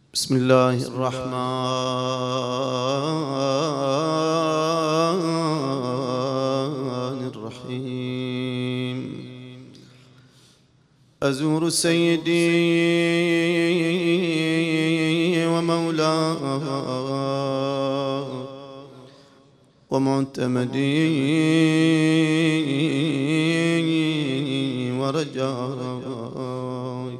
بسم الله الرحمن الرحيم. أزور سيدي ومولاي ومعتمدي ورجاي،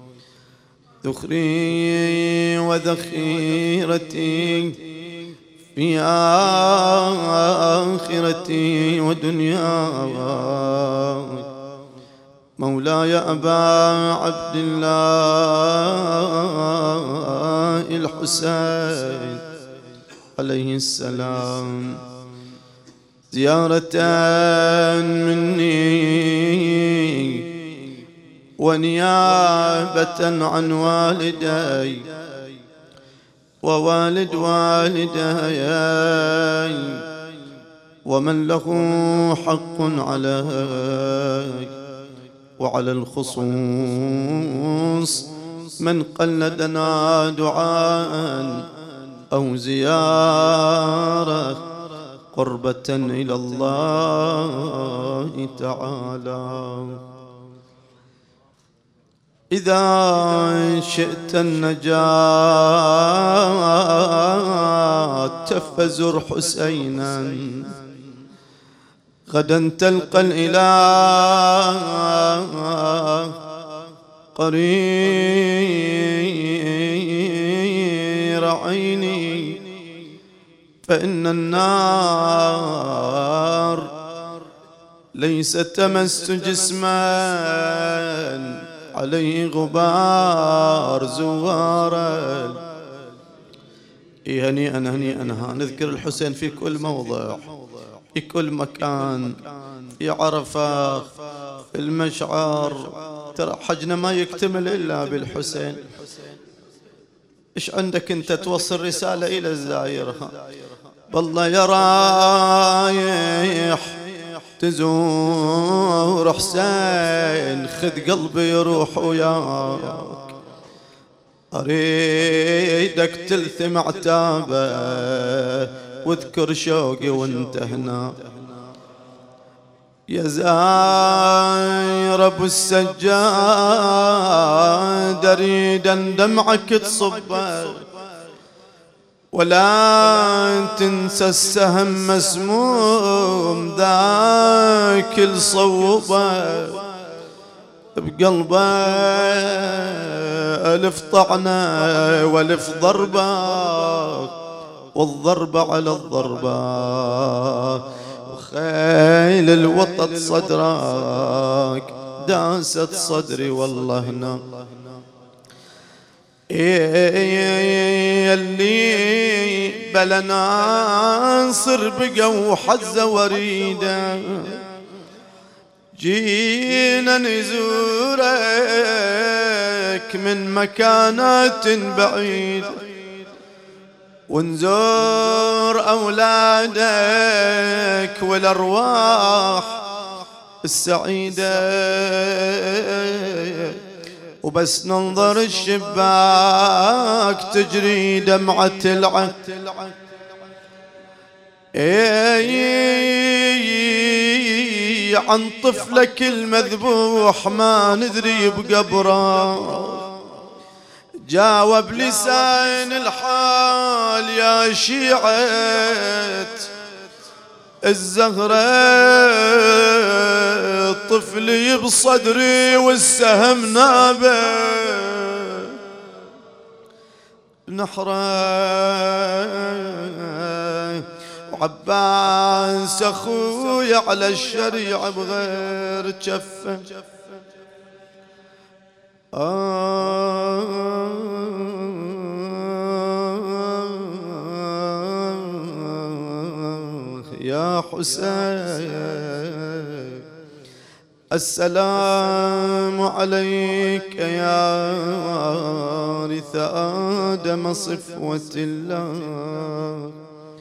ذخري وذخيرتي في آخرتي ودنياي، مولاي أبا عبد الله الحسين عليه السلام، زيارة مني ونيابة عن والدي ووالد والدي ومن له حق علي، وعلى الخصوص من قلدنا دعاء أو زيارة قربة إلى الله تعالى. إذا شئت النجاة فزر حسينا، غدا تلقى الإله قرير عيني، فإن النار ليس تمس جسما عليه غبار زوارا. هنيئا هنيئا نذكر الحسين في كل موضع، في كل مكان، في عرفة، في المشعر. ترى حجنا ما يكتمل إلا بالحسين. إيش عندك أنت توصل رسالة إلى الزائرة؟ بالله يا رايح تزور حسين، خذ قلبي يروح وياك، أريدك تلثم عتابه واذكر شوقي وانت هنا. يا زاير ابو السجاد، اريد ان دمعك تصبه، ولا تنسى السهم مسموم ذاك الصوبه، بقلبه ألف طعنة والف ضربة، والضربة على الضربة، وخيل الوطد صدرك داست صدري والله هنا. اللي بلا ناصر بقى وحزة وريده، جينا نزورك من مكانات بعيدة، ونزور أولادك والأرواح السعيدة، وبس ننظر الشباك تجري دمعة العين. عن طفلك المذبوح ما ندري بقبره، جاوب لسان الحال يا شيعة الزهرة، طفلي بصدري والسهم نابه نحره، وعباس اخوي على الشريعة بغير جفه. يا حسين السلام عليك يا وارث آدم صفوة الله،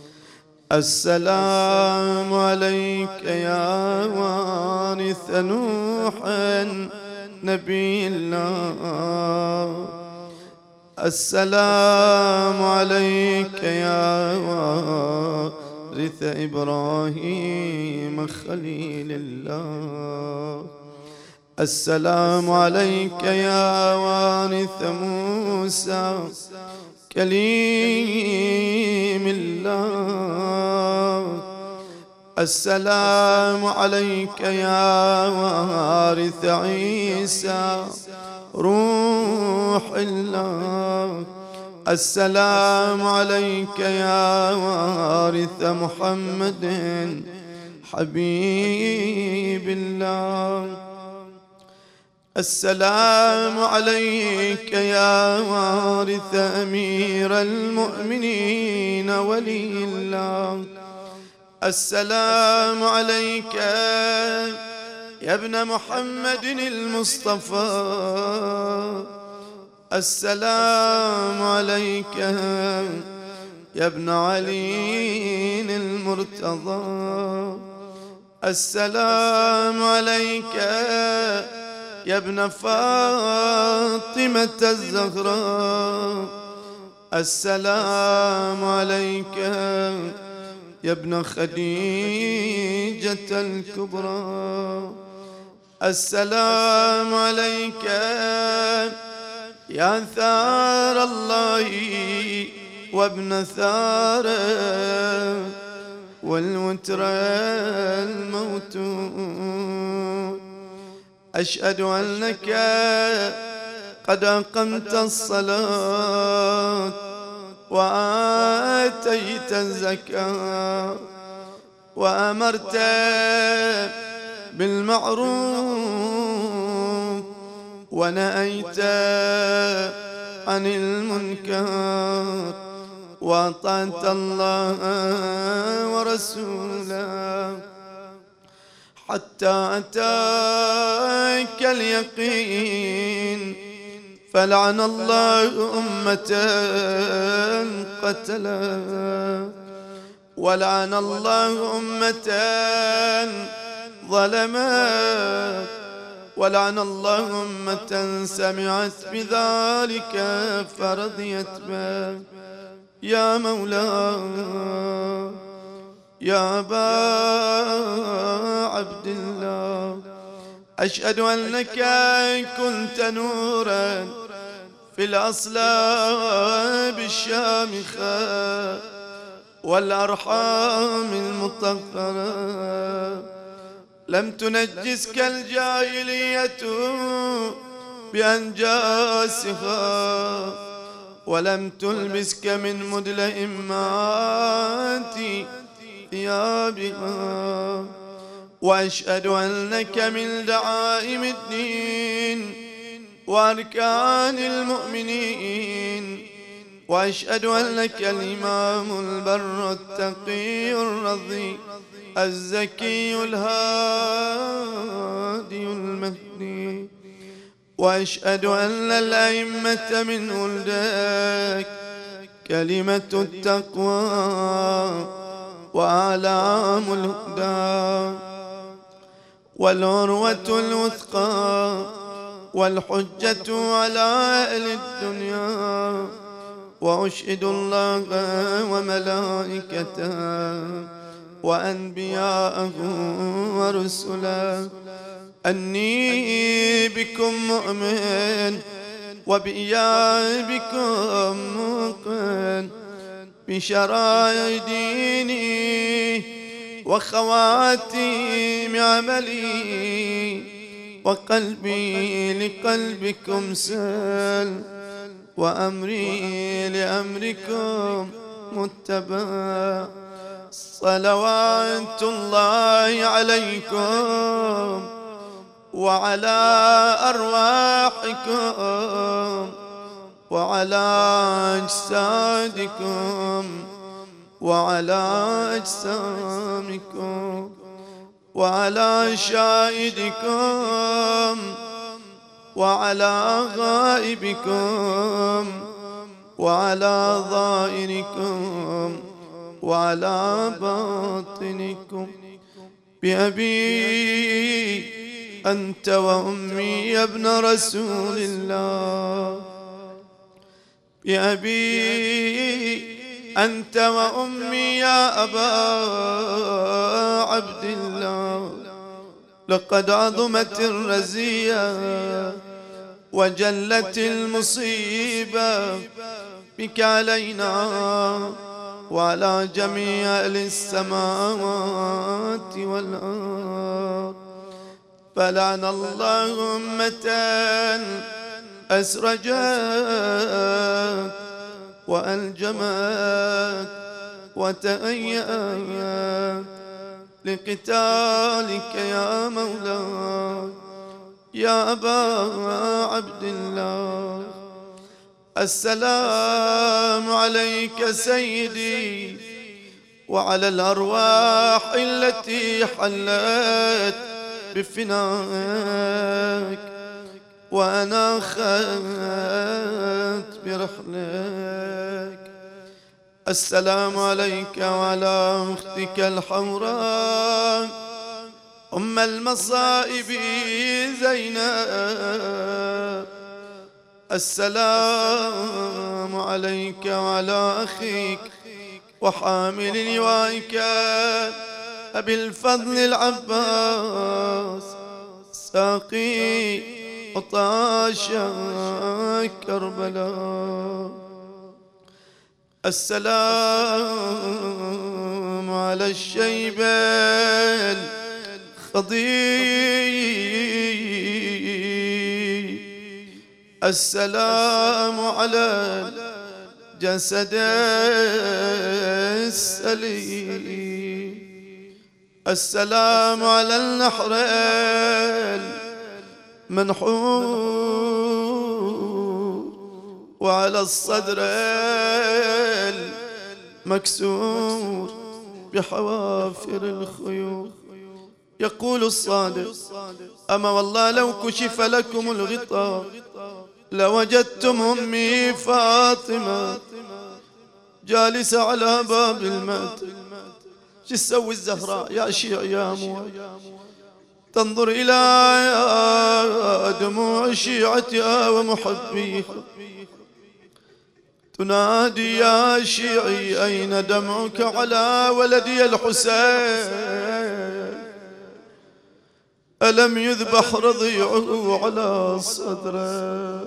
السلام عليك يا وارث نوح نبي الله، السلام عليك يا وارث إبراهيم خليل الله. السلام عليك يا وارث موسى كليم الله. السلام عليك يا وارث عيسى روح الله. السلام عليك يا وارث محمد حبيب الله. السلام عليك يا وارث أمير المؤمنين ولي الله. السلام عليك يا ابن محمد المصطفى. السلام عليك يا ابن علي المرتضى. السلام عليك يا ابن فاطمة الزهراء. السلام عليك يا ابن خديجة الكبرى. السلام عليك يا ثار الله وابن ثاره والوتر الموتود. أشهد أنك قد أقمت الصلاة وآتيت الزكاة وأمرت بالمعروف ونهيت عن المنكر وأطعت الله ورسوله حتى أتاك اليقين. فلعن الله أمة قتلا ولعن الله أمة ظلمت ولعن الله أمة سمعت بذلك فرضيت به. يا مولاي يا أبا عبد الله، أشهد أنك كنت نورا في الأصلاب الشامخة والأرحام المطهرة. لم تنجسك الجاهلية بأنجاسها ولم تلبسك من مدلئمات ثيابها. وأشهد أنك من دعائم الدين وأركان المؤمنين. وأشهد أنك الإمام البر التقي الرضي الزكي الهادي المهدي. وأشهد أن الأئمة من ولدك كلمة التقوى وأعلام الهدى والعروة الوثقى والحجة على أهل الدنيا. وأشهد الله وملائكته وأنبياءه ورسله أني بكم مؤمن وبإيابكم موقن بشرائع ديني وخواتيم عملي وقلبي لقلبكم سل وأمري لأمركم متبع. صلوات الله عليكم وعلى أرواحكم وعلى أجسادكم وعلى أجسامكم وعلى شاهدكم وعلى غائبكم وعلى ظاهركم وعلى باطنكم. بأبي أنت وأمي يا ابن رسول الله، يا أبي أنت وأمي يا أبا عبد الله، لقد عظمت الرزية وجلت المصيبة بك علينا وعلى جميع أهل السماوات والأرض. فلعن الله أمة أسرجت وألجمت وتهيأت لقتالك يا مولاي يا أبا عبد الله. السلام عليك سيدي وعلى الأرواح التي حلت بفنائك وأناخت برحلك. السلام عليك وعلى أختك الحمراء أم المصائب زينب. السلام عليك وعلى أخيك وحامل لوائك أبي الفضل العباس ساقي عطاشا كربلاء. السلام على الشيب الخضير. السلام على الجسد السليم. السلام على النحر المنحور وعلى الصدر المكسور بحوافر الخيول. يقول الصادق: أما والله لو كشف لكم الغطاء لوجدتم أمي فاطمة جالسة على باب المات. شو تسوي الزهراء يا شيع يا موت؟ تنظر إلى دموع شيعتها ومحبيها تنادي: يا شيعي أين دمعك على ولدي الحسين؟ ألم يذبح رضيعه على صدره؟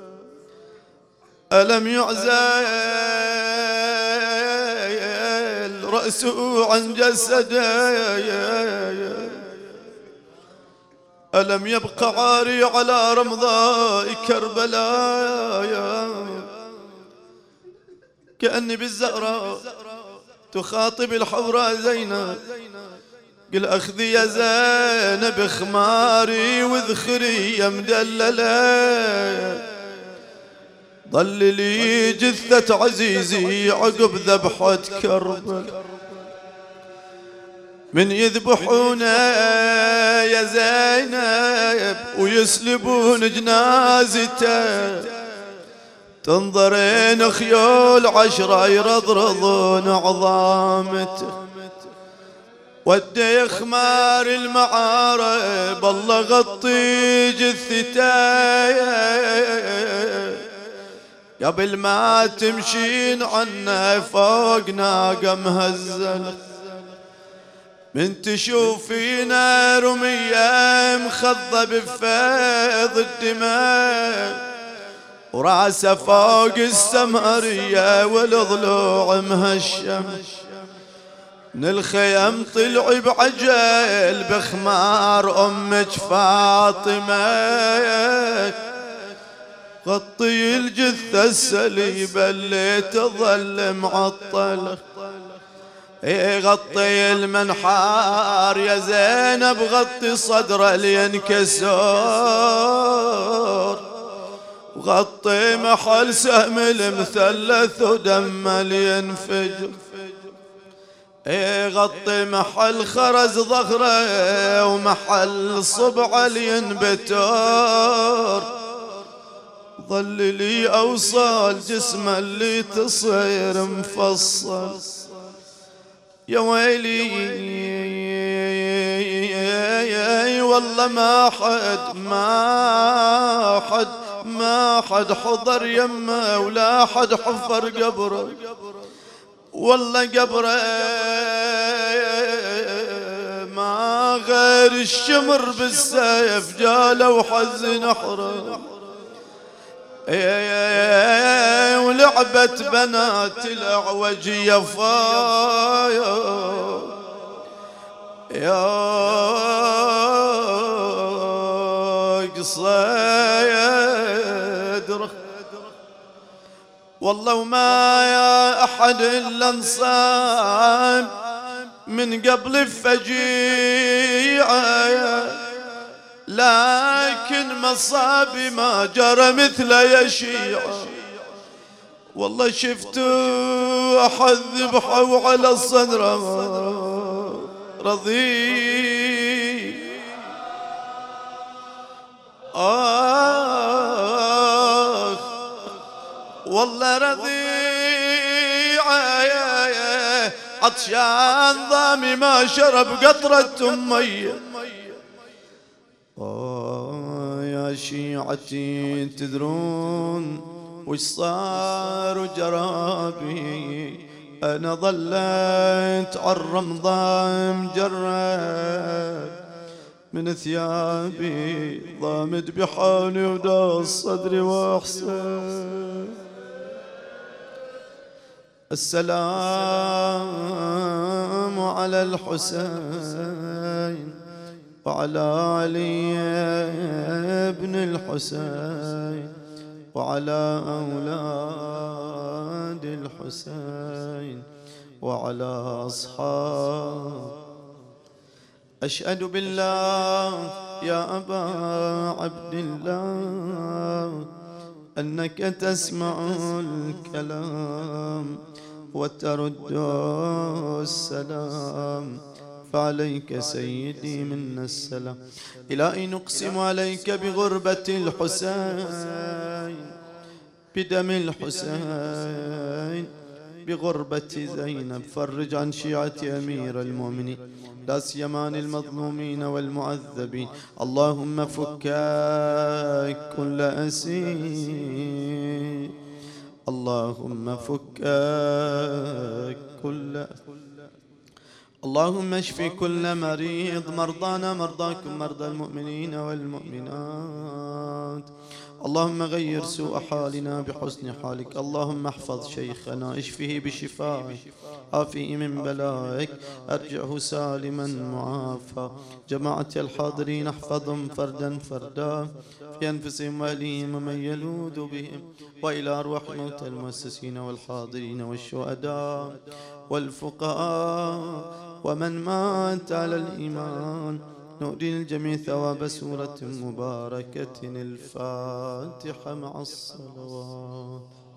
ألم يعزل رأسه عن جسده؟ ألم يبق عاري على رمضاء كربلاء؟ كأني بالزهراء تخاطب الحوراء زينب: قل أخذي يا زينب خماري وذخري يا مدللة، ضللي جثة عزيزي عقب ذبحة كربلاء. من يذبحونا يا زينب ويسلبون جنازته، تنظرين خيول 10 يرضرضون عظامته. ودي خمار المعارب الله غطي جثته، قبل ما تمشين عنا فوق ناقة مهزلة. من تشوفينا رمية مخضة بفيض الدماء، وراسه فوق السمرية والضلوع مهشم. من الخيم طلعي بعجل بخمار أمك فاطمة، غطي الجثة السليبة اللي تظل معطلة. غطي المنحار يا زينب، غطي صدره لينكسر، وغطي محل سهم المثلث ودمه لينفجر. غطي محل خرز ظهره ومحل صبعه لينبتر. ظل لي أوصال جسمه اللي تصير مفصل. يا ويلي والله ما ما حد حضر يمه ولا حد حفر قبره، والله قبره ما غير الشمر بالسيف جاله وحزن نحره. ولعبت بنات الأعوج يفايا يا قصيد، والله وما يا أحد إلا انصاب من قبل الفجيعة، لكن مصابي ما جرى مثل يشيعة. والله شفتوا أحد ذبحوا على الصدر رضي والله رضيعة عطشان ضامي ما شرب قطرة مية. يا شيعتي تدرون وش صار وجرابي، أنا ظليت عالرمضان مجرب من ثيابي، ضامد بحالي وداس صدري واحسن. السلام على الحسين وعلى علي ابن الحسين وعلى أولاد الحسين وعلى أصحاب. أشهد بالله يا أبا عبد الله أنك تسمع الكلام وترد السلام، فعليك سيدي منا السلام. إلهي نقسم عليك بغربة الحسين، بدم الحسين، بغربة زينب، فرج عن شيعة أمير المؤمنين لا سيما المظلومين والمعذبين. اللهم فك كل أسير، اللهم فك كل، اللهم اشف كل مريض، مرضانا مرضاكم مرضى المؤمنين والمؤمنات. اللهم غير سوء حالنا بحسن حالك. اللهم احفظ شيخنا، اشفه بشفائك، عافيه من بلائك، ارجعه سالما معافى. جماعة الحاضرين احفظهم فردا فردا في انفسهم واهليهم ومن يلوذ بهم، والى ارواح موتى المؤسسين والحاضرين والشهداء والفقهاء ومن مات على الإيمان. نؤدي الجميع ثواب سورة مباركة الفاتحة مع الصلوات.